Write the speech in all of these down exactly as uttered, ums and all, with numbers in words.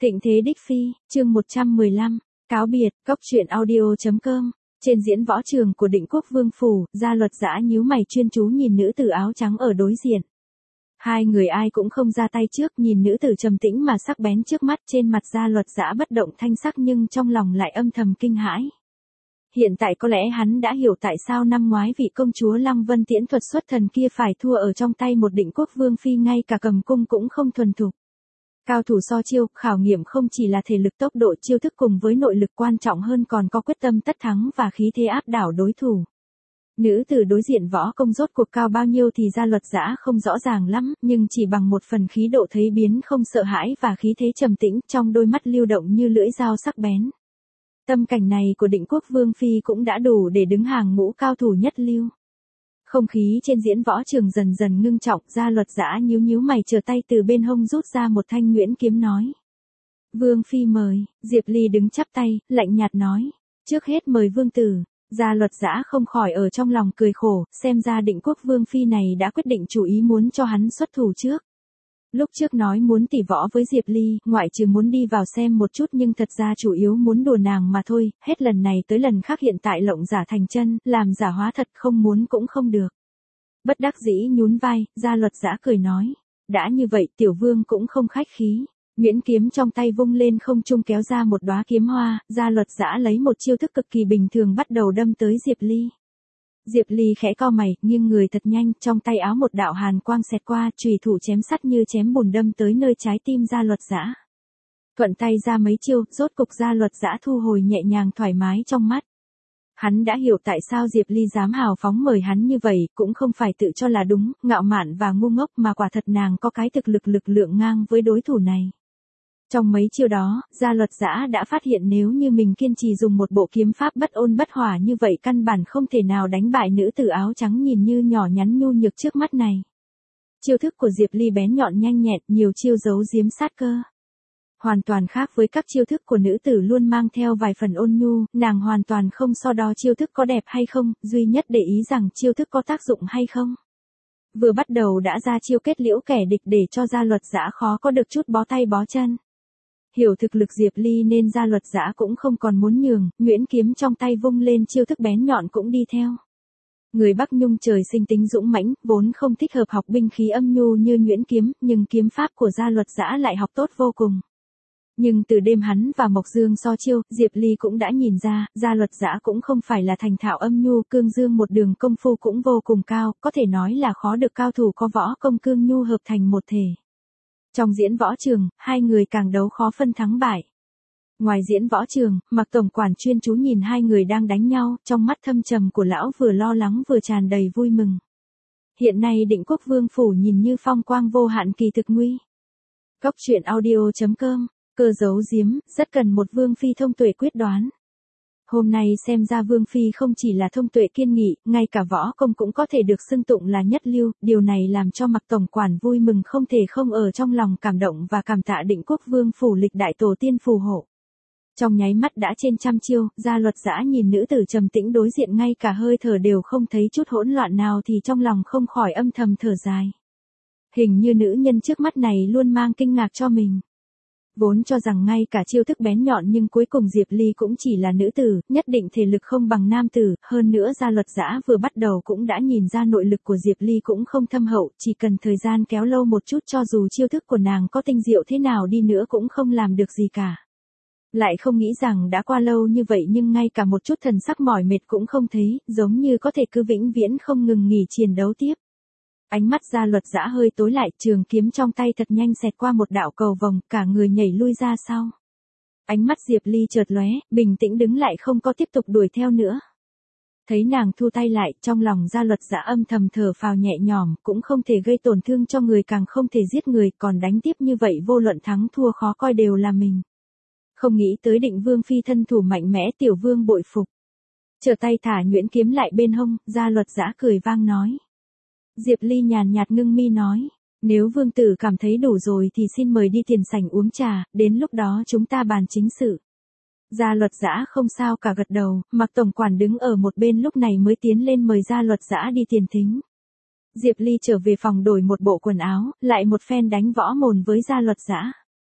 Thịnh thế đích phi, chương một trăm mười lăm, cáo biệt, cốc truyện audio chấm com. Trên diễn võ trường của Định Quốc Vương phủ, Gia Luật Dã nhíu mày chuyên chú nhìn nữ tử áo trắng ở đối diện. Hai người ai cũng không ra tay trước, nhìn nữ tử trầm tĩnh mà sắc bén trước mắt, trên mặt Gia Luật Dã bất động thanh sắc nhưng trong lòng lại âm thầm kinh hãi. Hiện tại có lẽ hắn đã hiểu tại sao năm ngoái vị công chúa Lăng Vân Tiễn thuật xuất thần kia phải thua ở trong tay một Định Quốc Vương phi, ngay cả cầm cung cũng không thuần thục. Cao thủ so chiêu, khảo nghiệm không chỉ là thể lực tốc độ chiêu thức cùng với nội lực, quan trọng hơn còn có quyết tâm tất thắng và khí thế áp đảo đối thủ. Nữ tử đối diện võ công rốt cuộc cao bao nhiêu thì Gia Luật Dã không rõ ràng lắm, nhưng chỉ bằng một phần khí độ thấy biến không sợ hãi và khí thế trầm tĩnh, trong đôi mắt lưu động như lưỡi dao sắc bén. Tâm cảnh này của Định Quốc Vương phi cũng đã đủ để đứng hàng ngũ cao thủ nhất lưu. Không khí trên diễn võ trường dần dần ngưng trọng, Gia Luật Dã nhíu nhíu mày, trở tay từ bên hông rút ra một thanh nhuyễn kiếm nói: "Vương phi mời." Diệp Ly đứng chắp tay, lạnh nhạt nói: "Trước hết mời vương tử." Gia Luật Dã không khỏi ở trong lòng cười khổ, xem ra Định Quốc Vương phi này đã quyết định chủ ý muốn cho hắn xuất thủ trước. Lúc trước nói muốn tỉ võ với Diệp Ly, ngoại trừ muốn đi vào xem một chút nhưng thật ra chủ yếu muốn đùa nàng mà thôi, hết lần này tới lần khác hiện tại lộng giả thành chân, làm giả hóa thật, không muốn cũng không được. Bất đắc dĩ nhún vai, Gia Luật Dã cười nói: "Đã như vậy tiểu vương cũng không khách khí." Nhuyễn kiếm trong tay vung lên không trung kéo ra một đóa kiếm hoa, Gia Luật Dã lấy một chiêu thức cực kỳ bình thường bắt đầu đâm tới Diệp Ly. Diệp Ly khẽ cau mày, nghiêng người thật nhanh, trong tay áo một đạo hàn quang xẹt qua, chùy thủ chém sắt như chém bùn đâm tới nơi trái tim Gia Luật Dã. Thuận tay ra mấy chiêu, rốt cục Gia Luật Dã thu hồi nhẹ nhàng thoải mái trong mắt. Hắn đã hiểu tại sao Diệp Ly dám hào phóng mời hắn như vậy, cũng không phải tự cho là đúng, ngạo mạn và ngu ngốc, mà quả thật nàng có cái thực lực lực lượng ngang với đối thủ này. Trong mấy chiêu đó, Gia Luật Dã đã phát hiện nếu như mình kiên trì dùng một bộ kiếm pháp bất ôn bất hỏa như vậy căn bản không thể nào đánh bại nữ tử áo trắng nhìn như nhỏ nhắn nhu nhược trước mắt này. Chiêu thức của Diệp Ly bén nhọn nhanh nhẹn, nhiều chiêu giấu giếm sát cơ. Hoàn toàn khác với các chiêu thức của nữ tử luôn mang theo vài phần ôn nhu, nàng hoàn toàn không so đo chiêu thức có đẹp hay không, duy nhất để ý rằng chiêu thức có tác dụng hay không. Vừa bắt đầu đã ra chiêu kết liễu kẻ địch để cho Gia Luật Dã khó có được chút bó tay bó chân. Hiểu thực lực Diệp Ly nên Gia Luật Dã cũng không còn muốn nhường, nhuyễn kiếm trong tay vung lên, chiêu thức bén nhọn cũng đi theo. Người Bắc Nhung trời sinh tính dũng mãnh, vốn không thích hợp học binh khí âm nhu như nhuyễn kiếm, nhưng kiếm pháp của Gia Luật Dã lại học tốt vô cùng. Nhưng từ đêm hắn và Mộc Dương so chiêu, Diệp Ly cũng đã nhìn ra, Gia Luật Dã cũng không phải là thành thạo âm nhu, cương dương một đường công phu cũng vô cùng cao, có thể nói là khó được cao thủ có võ công cương nhu hợp thành một thể. Trong diễn võ trường, hai người càng đấu khó phân thắng bại. Ngoài diễn võ trường, Mạc tổng quản chuyên chú nhìn hai người đang đánh nhau, trong mắt thâm trầm của lão vừa lo lắng vừa tràn đầy vui mừng. Hiện nay Định Quốc Vương phủ nhìn như phong quang vô hạn, kỳ thực nguy. Cốc truyện audio chấm com, cơ giấu giếm, rất cần một vương phi thông tuệ quyết đoán. Hôm nay xem ra vương phi không chỉ là thông tuệ kiên nghị, ngay cả võ công cũng có thể được xưng tụng là nhất lưu, điều này làm cho Mạc tổng quản vui mừng không thể không ở trong lòng cảm động và cảm tạ Định Quốc Vương phủ lịch đại tổ tiên phù hộ. Trong nháy mắt đã trên trăm chiêu, Gia Luật Dã nhìn nữ tử trầm tĩnh đối diện, ngay cả hơi thở đều không thấy chút hỗn loạn nào thì trong lòng không khỏi âm thầm thở dài. Hình như nữ nhân trước mắt này luôn mang kinh ngạc cho mình. Vốn cho rằng ngay cả chiêu thức bén nhọn nhưng cuối cùng Diệp Ly cũng chỉ là nữ tử, nhất định thể lực không bằng nam tử, hơn nữa Gia Luật Dã vừa bắt đầu cũng đã nhìn ra nội lực của Diệp Ly cũng không thâm hậu, chỉ cần thời gian kéo lâu một chút cho dù chiêu thức của nàng có tinh diệu thế nào đi nữa cũng không làm được gì cả. Lại không nghĩ rằng đã qua lâu như vậy nhưng ngay cả một chút thần sắc mỏi mệt cũng không thấy, giống như có thể cứ vĩnh viễn không ngừng nghỉ chiến đấu tiếp. Ánh mắt Gia Luật Dã hơi tối lại, trường kiếm trong tay thật nhanh xẹt qua một đạo cầu vồng, cả người nhảy lui ra sau. Ánh mắt Diệp Ly chợt lóe, bình tĩnh đứng lại không có tiếp tục đuổi theo nữa. Thấy nàng thu tay lại, trong lòng Gia Luật Dã âm thầm thở phào nhẹ nhõm, cũng không thể gây tổn thương cho người, càng không thể giết người, còn đánh tiếp như vậy vô luận thắng thua khó coi đều là mình. Không nghĩ tới Định Vương phi thân thủ mạnh mẽ, tiểu vương bội phục. Trở tay thả nhuyễn kiếm lại bên hông, Gia Luật Dã cười vang nói. Diệp Ly nhàn nhạt ngưng mi nói, nếu vương tử cảm thấy đủ rồi thì xin mời đi tiền sảnh uống trà, đến lúc đó chúng ta bàn chính sự. Gia Luật Dã không sao cả gật đầu, Mạc tổng quản đứng ở một bên lúc này mới tiến lên mời Gia Luật Dã đi tiền thính. Diệp Ly trở về phòng đổi một bộ quần áo, lại một phen đánh võ mồm với Gia Luật Dã.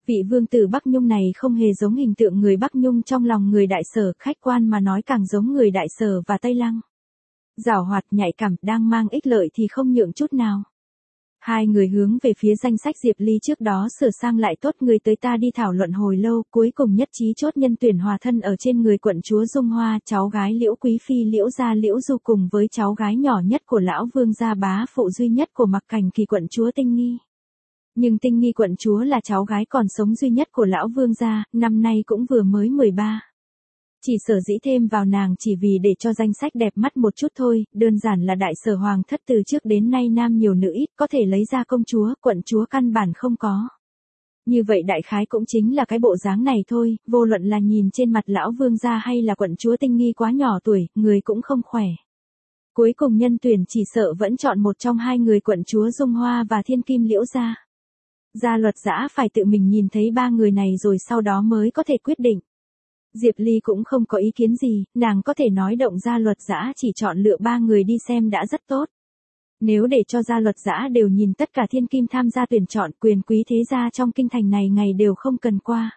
Vị vương tử Bắc Nhung này không hề giống hình tượng người Bắc Nhung trong lòng người Đại Sở, khách quan mà nói càng giống người Đại Sở và Tây Lăng. Giảo hoạt, nhạy cảm, đang mang ích lợi thì không nhượng chút nào. Hai người hướng về phía danh sách Diệp Ly trước đó sửa sang lại tốt, người tới ta đi thảo luận hồi lâu, cuối cùng nhất trí chốt nhân tuyển hòa thân ở trên người quận chúa Dung Hoa, cháu gái Liễu Quý Phi Liễu gia Liễu Du cùng với cháu gái nhỏ nhất của lão vương gia bá phụ duy nhất của Mặc Cảnh Kỳ quận chúa Tinh Nghi. Nhưng Tinh Nghi quận chúa là cháu gái còn sống duy nhất của lão vương gia, năm nay cũng vừa mới mười ba. Chỉ sở dĩ thêm vào nàng chỉ vì để cho danh sách đẹp mắt một chút thôi, đơn giản là Đại Sở hoàng thất từ trước đến nay nam nhiều nữ ít, có thể lấy ra công chúa, quận chúa căn bản không có. Như vậy đại khái cũng chính là cái bộ dáng này thôi, vô luận là nhìn trên mặt lão vương gia hay là quận chúa Tinh Nghi quá nhỏ tuổi, người cũng không khỏe. Cuối cùng nhân tuyển chỉ sợ vẫn chọn một trong hai người, quận chúa Dung Hoa và thiên kim Liễu gia. Gia Luật Dã phải tự mình nhìn thấy ba người này rồi sau đó mới có thể quyết định. Diệp Ly cũng không có ý kiến gì, nàng có thể nói động Gia Luật Dã chỉ chọn lựa ba người đi xem đã rất tốt. Nếu để cho Gia Luật Dã đều nhìn tất cả thiên kim tham gia tuyển chọn, quyền quý thế gia trong kinh thành này ngày đều không cần qua.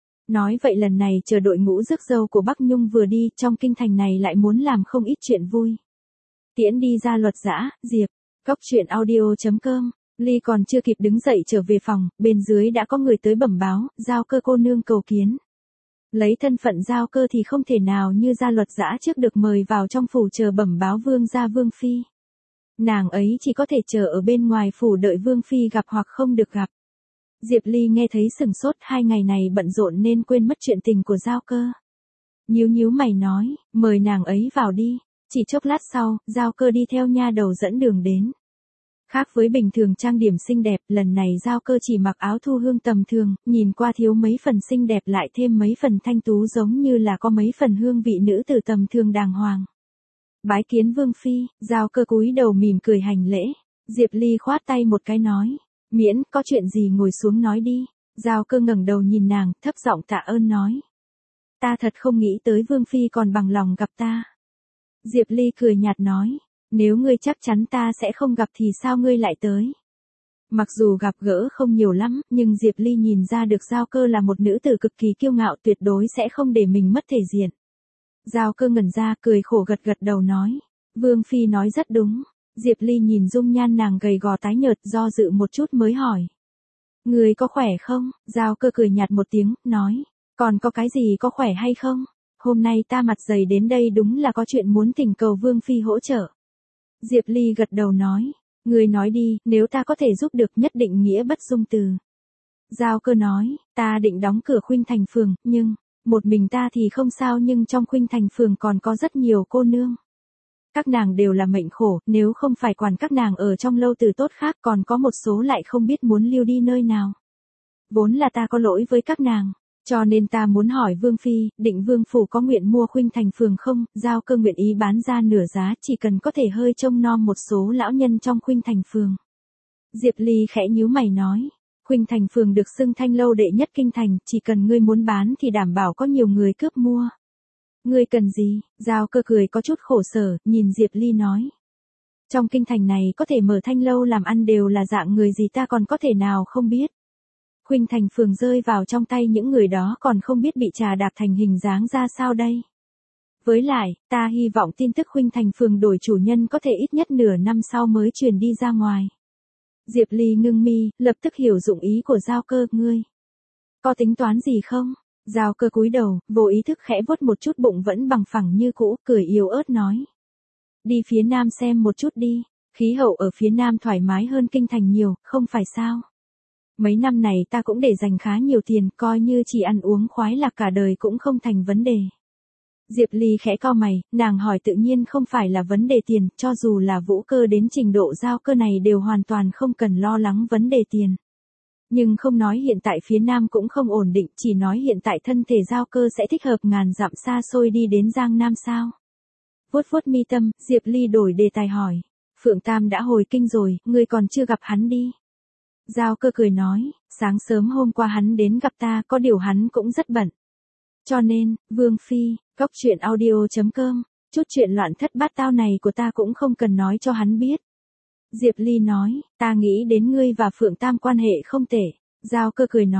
Nói vậy lần này chờ đội ngũ rước dâu của Bắc Nhung vừa đi, trong kinh thành này lại muốn làm không ít chuyện vui. Tiễn đi Gia Luật Dã, Diệp, Cốc Truyện Audio chấm com. Ly còn chưa kịp đứng dậy trở về phòng, bên dưới đã có người tới bẩm báo, Giao Cơ cô nương cầu kiến. Lấy thân phận Giao Cơ thì không thể nào như Gia Luật Dã trước được mời vào trong phủ chờ bẩm báo vương gia vương phi. Nàng ấy chỉ có thể chờ ở bên ngoài phủ đợi vương phi gặp hoặc không được gặp. Diệp Ly nghe thấy sừng sốt, hai ngày này bận rộn nên quên mất chuyện tình của Giao Cơ. Nhíu nhíu mày nói, mời nàng ấy vào đi. Chỉ chốc lát sau, Giao Cơ đi theo nha đầu dẫn đường đến. Khác với bình thường trang điểm xinh đẹp, lần này Giao Cơ chỉ mặc áo thu hương tầm thường, nhìn qua thiếu mấy phần xinh đẹp lại thêm mấy phần thanh tú, giống như là có mấy phần hương vị nữ tử tầm thường đàng hoàng. Bái kiến vương phi, Giao Cơ cúi đầu mỉm cười hành lễ. Diệp Ly khoát tay một cái nói, miễn, có chuyện gì ngồi xuống nói đi. Giao Cơ ngẩng đầu nhìn nàng, thấp giọng tạ ơn nói. Ta thật không nghĩ tới vương phi còn bằng lòng gặp ta. Diệp Ly cười nhạt nói, nếu ngươi chắc chắn ta sẽ không gặp thì sao ngươi lại tới. Mặc dù gặp gỡ không nhiều lắm, nhưng Diệp Ly nhìn ra được Giao Cơ là một nữ tử cực kỳ kiêu ngạo, tuyệt đối sẽ không để mình mất thể diện. Giao Cơ ngẩn ra, cười khổ gật gật đầu nói, vương phi nói rất đúng. Diệp Ly nhìn dung nhan nàng gầy gò tái nhợt, do dự một chút mới hỏi, ngươi có khỏe không? Giao Cơ cười nhạt một tiếng, nói, còn có cái gì có khỏe hay không? Hôm nay ta mặt dày đến đây đúng là có chuyện muốn thỉnh cầu vương phi hỗ trợ. Diệp Ly gật đầu nói, ngươi nói đi, nếu ta có thể giúp được nhất định nghĩa bất dung từ. Giao Cơ nói, ta định đóng cửa Khuynh Thành phường, nhưng, một mình ta thì không sao, nhưng trong Khuynh Thành phường còn có rất nhiều cô nương. Các nàng đều là mệnh khổ, nếu không phải quản các nàng ở trong lâu từ tốt khác, còn có một số lại không biết muốn lưu đi nơi nào. Vốn là ta có lỗi với các nàng. Cho nên ta muốn hỏi vương phi, định vương phủ có nguyện mua Khuynh Thành phường không? Giao Cơ nguyện ý bán ra nửa giá, chỉ cần có thể hơi trông nom một số lão nhân trong Khuynh Thành phường. Diệp Ly khẽ nhíu mày nói, Khuynh Thành phường được xưng thanh lâu đệ nhất kinh thành, chỉ cần ngươi muốn bán thì đảm bảo có nhiều người cướp mua. Ngươi cần gì? Giao Cơ cười có chút khổ sở, nhìn Diệp Ly nói. Trong kinh thành này có thể mở thanh lâu làm ăn đều là dạng người gì ta còn có thể nào không biết. Khuynh Thành phường rơi vào trong tay những người đó còn không biết bị trà đạp thành hình dáng ra sao đây. Với lại, ta hy vọng tin tức Khuynh Thành phường đổi chủ nhân có thể ít nhất nửa năm sau mới truyền đi ra ngoài. Diệp Ly ngưng mi, lập tức hiểu dụng ý của Giao Cơ, ngươi có tính toán gì không? Giao Cơ cúi đầu, vô ý thức khẽ vuốt một chút bụng vẫn bằng phẳng như cũ, cười yếu ớt nói. Đi phía nam xem một chút đi, khí hậu ở phía nam thoải mái hơn kinh thành nhiều, không phải sao? Mấy năm này ta cũng để dành khá nhiều tiền, coi như chỉ ăn uống khoái lạc cả đời cũng không thành vấn đề. Diệp Ly khẽ cau mày, nàng hỏi tự nhiên không phải là vấn đề tiền, cho dù là Vũ Cơ đến trình độ Giao Cơ này đều hoàn toàn không cần lo lắng vấn đề tiền. Nhưng không nói hiện tại phía Nam cũng không ổn định, chỉ nói hiện tại thân thể Giao Cơ sẽ thích hợp ngàn dặm xa xôi đi đến Giang Nam sao. Vuốt vuốt mi tâm, Diệp Ly đổi đề tài hỏi, Phượng Tam đã hồi kinh rồi, ngươi còn chưa gặp hắn đi. Giao Cơ cười nói, sáng sớm hôm qua hắn đến gặp ta, có điều hắn cũng rất bận. Cho nên, Vương Phi, Cốc Truyện Audio chấm com, chút chuyện loạn thất bát tao này của ta cũng không cần nói cho hắn biết. Diệp Ly nói, ta nghĩ đến ngươi và Phượng Tam quan hệ không tệ. Giao Cơ cười nói,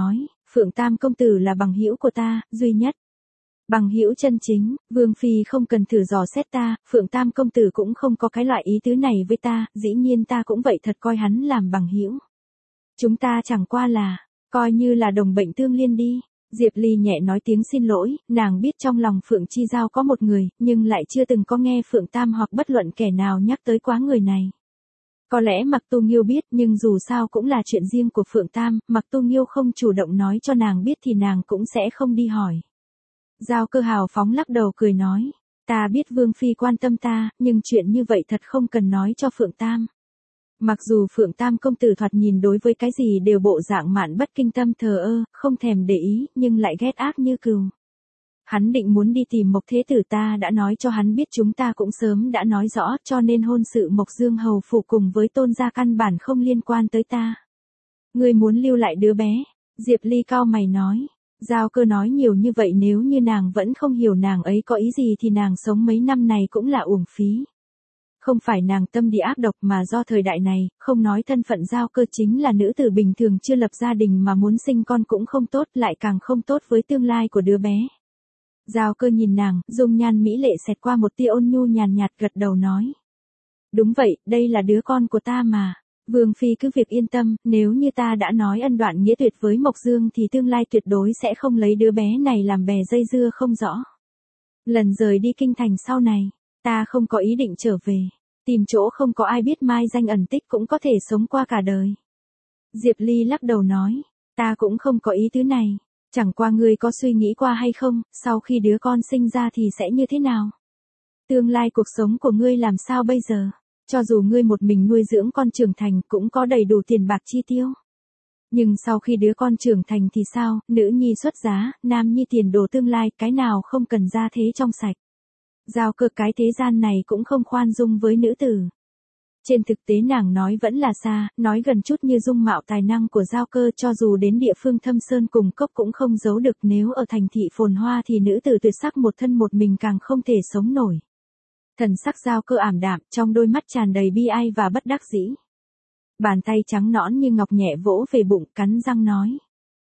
Phượng Tam công tử là bằng hữu của ta, duy nhất. Bằng hữu chân chính, Vương Phi không cần thử dò xét ta, Phượng Tam công tử cũng không có cái loại ý tứ này với ta, dĩ nhiên ta cũng vậy thật coi hắn làm bằng hữu. Chúng ta chẳng qua là, coi như là đồng bệnh tương liên đi. Diệp Ly nhẹ nói tiếng xin lỗi, nàng biết trong lòng Phượng Chi Giao có một người, nhưng lại chưa từng có nghe Phượng Tam hoặc bất luận kẻ nào nhắc tới quá người này. Có lẽ Mặc Tu Nghiêu biết, nhưng dù sao cũng là chuyện riêng của Phượng Tam, Mặc Tu Nghiêu không chủ động nói cho nàng biết thì nàng cũng sẽ không đi hỏi. Giao Cơ hào phóng lắc đầu cười nói, ta biết Vương Phi quan tâm ta, nhưng chuyện như vậy thật không cần nói cho Phượng Tam. Mặc dù Phượng Tam công tử thoạt nhìn đối với cái gì đều bộ dạng mạn bất kinh tâm thờ ơ, không thèm để ý, nhưng lại ghét ác như cừu. Hắn định muốn đi tìm Mộc Thế Tử, ta đã nói cho hắn biết, chúng ta cũng sớm đã nói rõ, cho nên hôn sự Mộc Dương hầu phủ cùng với Tôn gia căn bản không liên quan tới ta. Ngươi muốn lưu lại đứa bé? Diệp Ly cao mày nói. Giao Cơ nói nhiều như vậy, nếu như nàng vẫn không hiểu nàng ấy có ý gì thì nàng sống mấy năm này cũng là uổng phí. Không phải nàng tâm địa ác độc mà do thời đại này, không nói thân phận Giao Cơ chính là nữ tử bình thường chưa lập gia đình mà muốn sinh con cũng không tốt, lại càng không tốt với tương lai của đứa bé. Giao Cơ nhìn nàng, dung nhan mỹ lệ xẹt qua một tia ôn nhu nhàn nhạt, gật đầu nói. Đúng vậy, đây là đứa con của ta mà. Vương Phi cứ việc yên tâm, nếu như ta đã nói ân đoạn nghĩa tuyệt với Mộc Dương thì tương lai tuyệt đối sẽ không lấy đứa bé này làm bè dây dưa không rõ. Lần rời đi kinh thành sau này, ta không có ý định trở về, tìm chỗ không có ai biết mai danh ẩn tích cũng có thể sống qua cả đời. Diệp Ly lắc đầu nói, ta cũng không có ý tứ này, chẳng qua ngươi có suy nghĩ qua hay không, sau khi đứa con sinh ra thì sẽ như thế nào? Tương lai cuộc sống của ngươi làm sao bây giờ? Cho dù ngươi một mình nuôi dưỡng con trưởng thành cũng có đầy đủ tiền bạc chi tiêu. Nhưng sau khi đứa con trưởng thành thì sao, nữ nhi xuất giá, nam nhi tiền đồ tương lai, cái nào không cần ra thế trong sạch. Giao Cơ, cái thế gian này cũng không khoan dung với nữ tử. Trên thực tế nàng nói vẫn là xa, nói gần chút như dung mạo tài năng của Giao Cơ, cho dù đến địa phương thâm sơn cùng cốc cũng không giấu được, nếu ở thành thị phồn hoa thì nữ tử tuyệt sắc một thân một mình càng không thể sống nổi. Thần sắc Giao Cơ ảm đạm, trong đôi mắt tràn đầy bi ai và bất đắc dĩ. Bàn tay trắng nõn như ngọc nhẹ vỗ về bụng, cắn răng nói.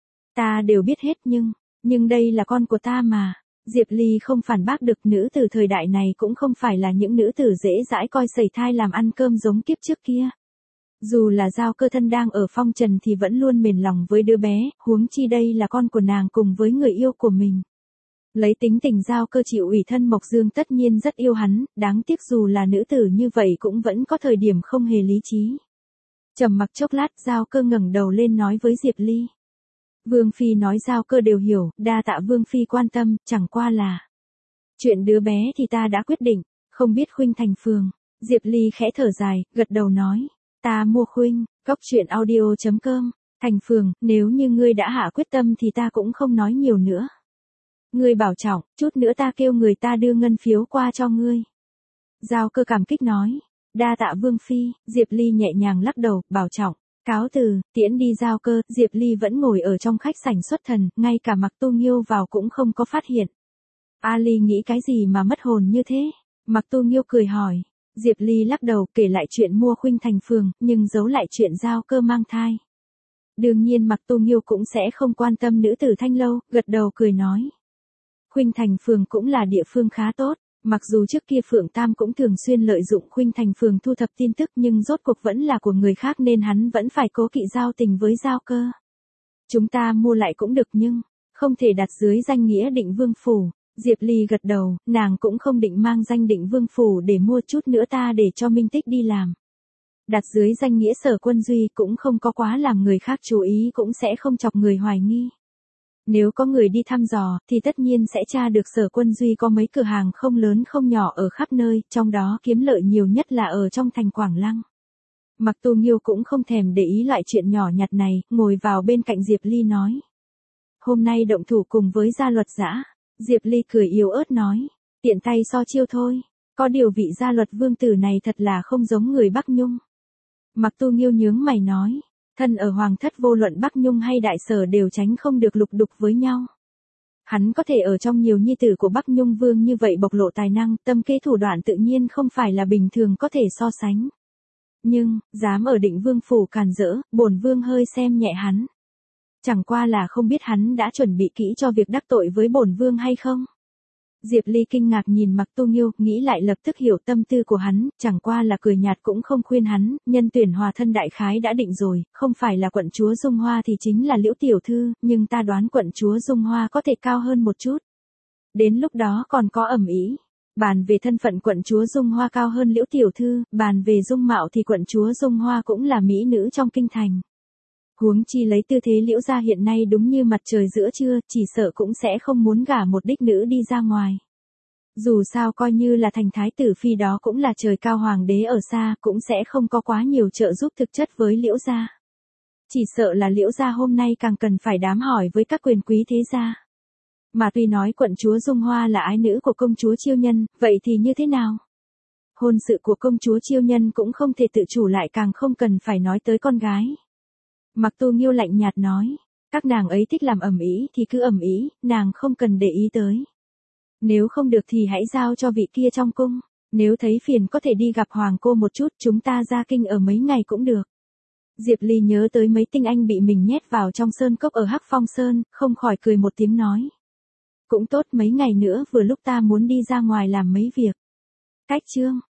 Ta đều biết hết nhưng, nhưng đây là con của ta mà. Diệp Ly không phản bác được, nữ tử thời đại này cũng không phải là những nữ tử dễ dãi coi sẩy thai làm ăn cơm giống kiếp trước kia. Dù là Giao Cơ thân đang ở phong trần thì vẫn luôn mềm lòng với đứa bé, huống chi đây là con của nàng cùng với người yêu của mình. Lấy tính tình Giao Cơ chịu ủy thân Mộc Dương tất nhiên rất yêu hắn, đáng tiếc dù là nữ tử như vậy cũng vẫn có thời điểm không hề lý trí. Trầm mặc chốc lát, Giao Cơ ngẩng đầu lên nói với Diệp Ly. Vương Phi nói Giao Cơ đều hiểu, đa tạ Vương Phi quan tâm, chẳng qua là. Chuyện đứa bé thì ta đã quyết định, không biết Khuynh Thành Phường. Diệp Ly khẽ thở dài, gật đầu nói. Ta mua Khuynh, cốc truyện audio chấm com, Thành Phường, nếu như ngươi đã hạ quyết tâm thì ta cũng không nói nhiều nữa. Ngươi bảo trọng, chút nữa ta kêu người ta đưa ngân phiếu qua cho ngươi. Giao Cơ cảm kích nói. Đa tạ Vương Phi, Diệp Ly nhẹ nhàng lắc đầu, bảo trọng. Cáo từ, tiễn đi Giao Cơ, Diệp Ly vẫn ngồi ở trong khách sảnh xuất thần, ngay cả Mặc Tu Nghiêu vào cũng không có phát hiện. A Ly nghĩ cái gì mà mất hồn như thế? Mặc Tu Nghiêu cười hỏi. Diệp Ly lắc đầu kể lại chuyện mua Khuynh Thành Phường, nhưng giấu lại chuyện Giao Cơ mang thai. Đương nhiên Mặc Tu Nghiêu cũng sẽ không quan tâm nữ tử Thanh Lâu, gật đầu cười nói. Khuynh Thành Phường cũng là địa phương khá tốt. Mặc dù trước kia Phượng Tam cũng thường xuyên lợi dụng Khuynh Thành Phường thu thập tin tức, nhưng rốt cuộc vẫn là của người khác nên hắn vẫn phải cố kỵ giao tình với Giao Cơ. Chúng ta mua lại cũng được nhưng, không thể đặt dưới danh nghĩa Định Vương Phủ. Diệp Ly gật đầu, nàng cũng không định mang danh Định Vương Phủ để mua, chút nữa ta để cho Minh Tích đi làm. Đặt dưới danh nghĩa Sở Quân Duy cũng không có quá làm người khác chú ý, cũng sẽ không chọc người hoài nghi. Nếu có người đi thăm dò, thì tất nhiên sẽ tra được Sở Quân Duy có mấy cửa hàng không lớn không nhỏ ở khắp nơi, trong đó kiếm lợi nhiều nhất là ở trong thành Quảng Lăng. Mặc Tu Nghiêu cũng không thèm để ý loại chuyện nhỏ nhặt này, ngồi vào bên cạnh Diệp Ly nói. Hôm nay động thủ cùng với Gia Luật Dã. Diệp Ly cười yếu ớt nói. Tiện tay so chiêu thôi, có điều vị Gia Luật vương tử này thật là không giống người Bắc Nhung. Mặc Tu Nghiêu nhướng mày nói. Thân ở Hoàng thất vô luận Bắc Nhung hay Đại Sở đều tránh không được lục đục với nhau. Hắn có thể ở trong nhiều nhi tử của Bắc Nhung vương như vậy bộc lộ tài năng, tâm kế thủ đoạn tự nhiên không phải là bình thường có thể so sánh. Nhưng, dám ở Định Vương Phủ càn rỡ, bổn vương hơi xem nhẹ hắn. Chẳng qua là không biết hắn đã chuẩn bị kỹ cho việc đắc tội với bổn vương hay không. Diệp Ly kinh ngạc nhìn Mặc Tu Nghiêu, nghĩ lại lập tức hiểu tâm tư của hắn, chẳng qua là cười nhạt cũng không khuyên hắn, nhân tuyển hòa thân đại khái đã định rồi, không phải là quận chúa Dung Hoa thì chính là Liễu tiểu thư, nhưng ta đoán quận chúa Dung Hoa có thể cao hơn một chút. Đến lúc đó còn có ầm ĩ. Bàn về thân phận quận chúa Dung Hoa cao hơn Liễu tiểu thư, bàn về dung mạo thì quận chúa Dung Hoa cũng là mỹ nữ trong kinh thành. Huống chi lấy tư thế Liễu gia hiện nay đúng như mặt trời giữa trưa, chỉ sợ cũng sẽ không muốn gả một đích nữ đi ra ngoài. Dù sao coi như là thành thái tử phi đó cũng là trời cao hoàng đế ở xa, cũng sẽ không có quá nhiều trợ giúp thực chất với Liễu gia. Chỉ sợ là Liễu gia hôm nay càng cần phải đám hỏi với các quyền quý thế gia. Mà tuy nói quận chúa Dung Hoa là ái nữ của công chúa Chiêu Nhân, vậy thì như thế nào? Hôn sự của công chúa Chiêu Nhân cũng không thể tự chủ, lại càng không cần phải nói tới con gái. Mặc Tu Nghiêu lạnh nhạt nói, các nàng ấy thích làm ầm ĩ thì cứ ầm ĩ, nàng không cần để ý tới. Nếu không được thì hãy giao cho vị kia trong cung, nếu thấy phiền có thể đi gặp hoàng cô một chút, chúng ta ra kinh ở mấy ngày cũng được. Diệp Ly nhớ tới mấy tinh anh bị mình nhét vào trong sơn cốc ở Hắc Phong Sơn, không khỏi cười một tiếng nói. Cũng tốt, mấy ngày nữa vừa lúc ta muốn đi ra ngoài làm mấy việc. Cách chương